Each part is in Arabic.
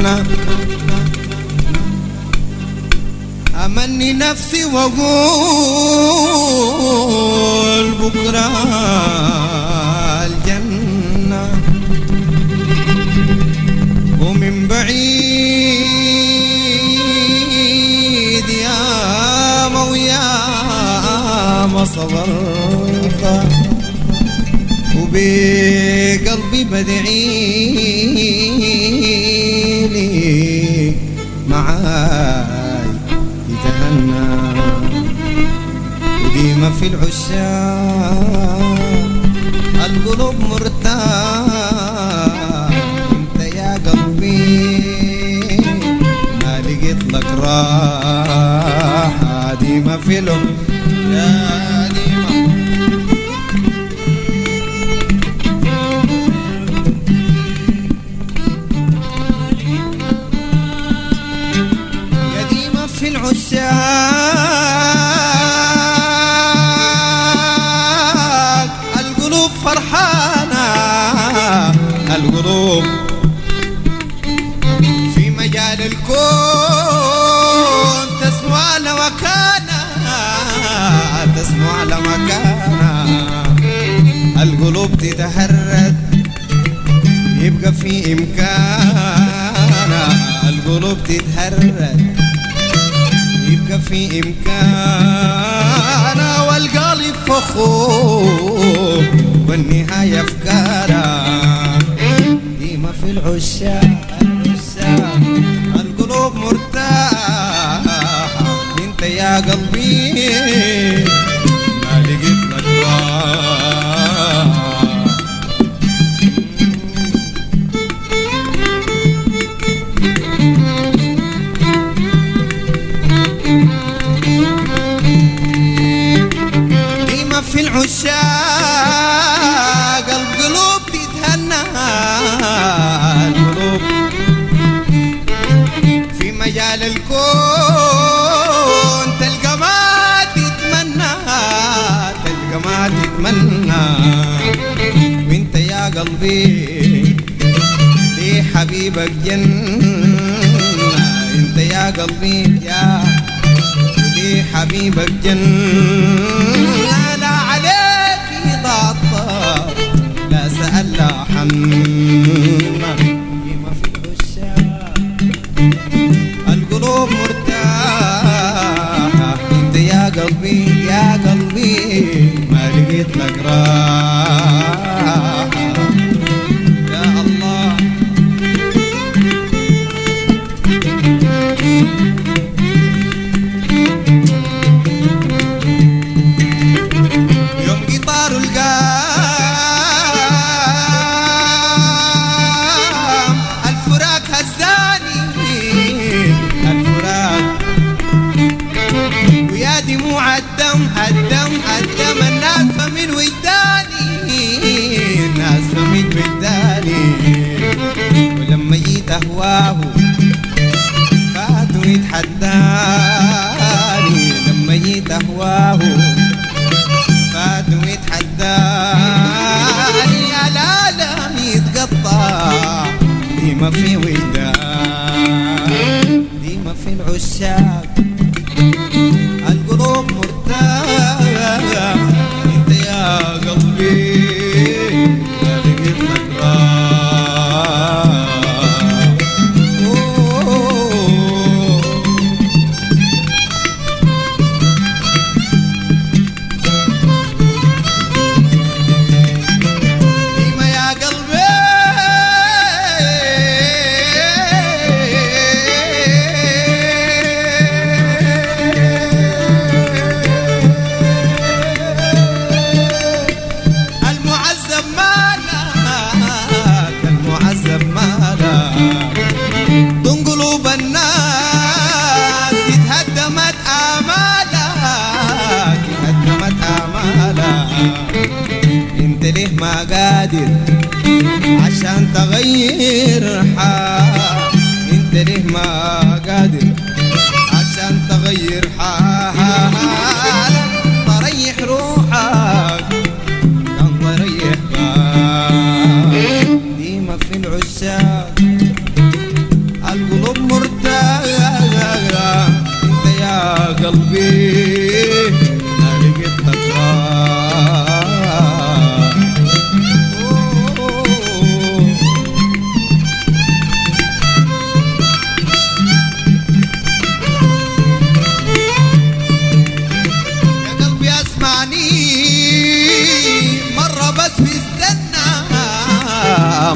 أمني نفسي وأقول بكرة الجنة، ومن بعيد يا مويا ما صبرت، وبقلبي بدعيلي معاي يتهنى، وديما في العشاق القلوب مرتاح. انت يا قلبي ما لقيت لك راحة، ديما في العشاق في العشاق القلوب فرحانة، القلوب في مجال الكون تسمع لمكانها، تسمع لمكانها. القلوب تتهرد يبقى في إمكانها، القلوب تتهرد يبقى في إمكانه، والقلب فخور والنهاية أفكاره. ديما في العشاق القلوب مرتاحة. انت يا قلبي ما لقيت لك راحة. في العشاق القلوب تتهنى، القلوب في مجال الكون تلقى ما تتمنى، تلقى ما تتمنى. وانت يا قلبي ليه حبيبك جنة، انت يا قلبي يا ليه حبيبك جنة، لا عليك ضعطر لا سأل لا حنة. ديما في العشاق القلوب مرتاحة. انت يا قلبي يا قلبي ما لقيت لك راحة. يا الله هدم الناس فمن وجداني، الناس فمن وجداني. ولما جيت أهواه فاتوا يتحداني، لما جيت أهواه فاتوا يتحداني. العالم يتقطع ديما في وجدان، ديما في العشاق القلوب مرتاحة. انت يا قلبي ما لقيت لك راحة. ديما يا قلبي قلوب الناس اتهدمت آمالك، اتهدمت آمالك. انت ليه ما قادر عشان تغير حال، انت ليه ما قادر عشان تغير حال. تريح روحك كان تريح بالك. ديما في العشاق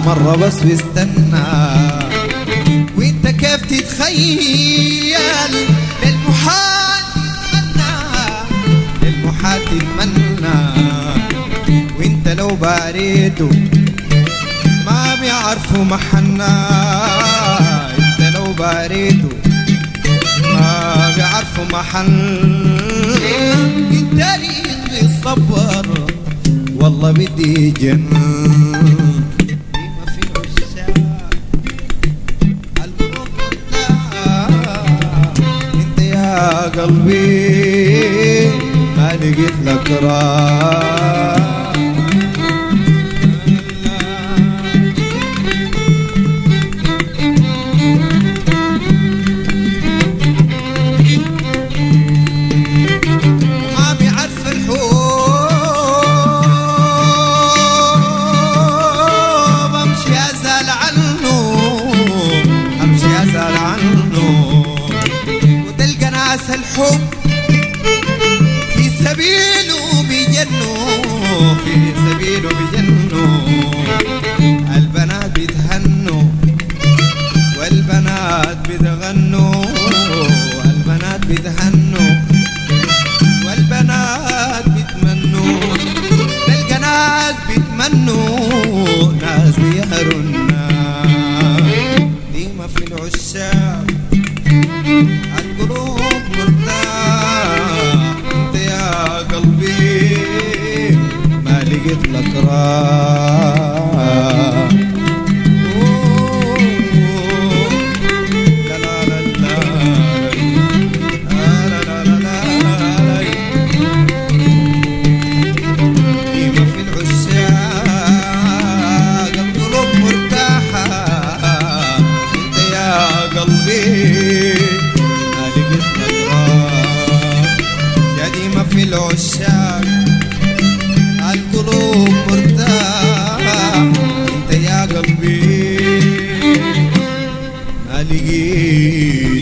مرة بس واستنى. وانت كيف تتخيل للمحال تتمنى، للمحال تتمنى، وانت لو باريته ما بيعرفوا محنا. انت لو باريته ما بيعرفوا محل. التاريخ بيصبر والله بدي جنة. ما في عشاق القلوب انت يا قلبي ما لقيت لك راح. الحب في سبيله بيجنوا، في سبيله بيجنوا. البنات بيتهنوا والبنات بيتغنوا، البنات بيتهنوا والبنات بيتمنوا. تلقى ناس بيتمنوا ناس بيهروا النار. ديما في العشاق القلوب مرتاح. انت يا قلبي ما لقيت لك راح. لا لا لا لا لا لا لا لا. ديما في العشاق القلوب مرتاحة. انت يا قلبي في العشاق القلوب مرتاحة. انت يا قلبي ما لقيت